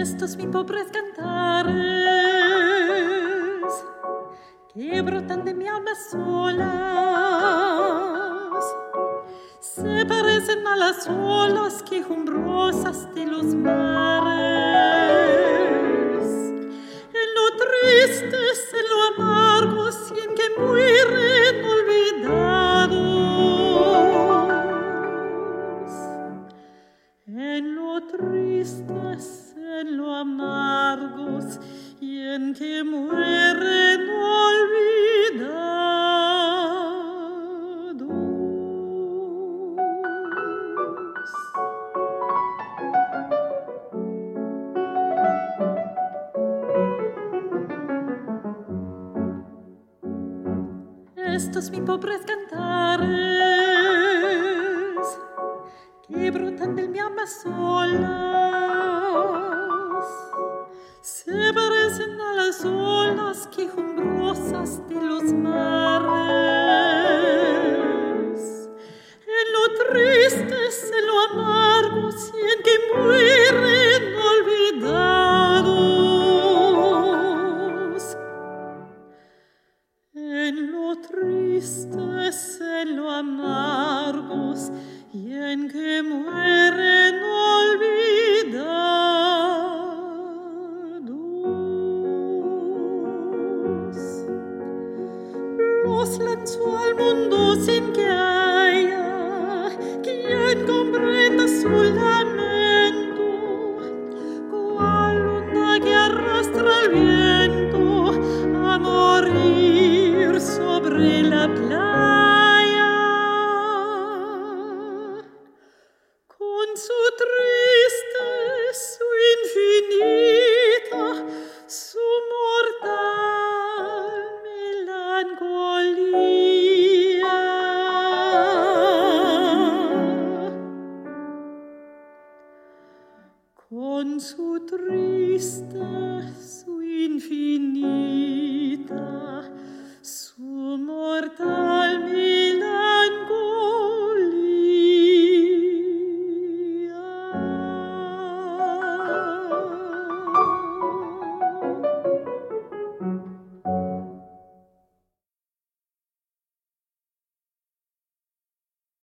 Estos mis pobres cantares que brotan de mi alma solas se parecen a las olas quejumbrosas de los mares, en lo tristes, en lo amargos y en que mueren olvidados, en lo tristes, en lo amargos y en que mueren olvidados. Estos mis pobres cantares que brotan de mi alma solas se parecen a las olas quejumbrosas de los mares, en lo tristes, en lo amargos y en que mueren olvidados, en lo tristes, en lo amargos y en que mueren olvidados. Los lanzó al mundo sin que haya quien comprenda su lamento, cual onda que arrastra el viento a morir sobre la playa, con su triste, su infinita, su mortal melancolía. Con su triste, su infinita,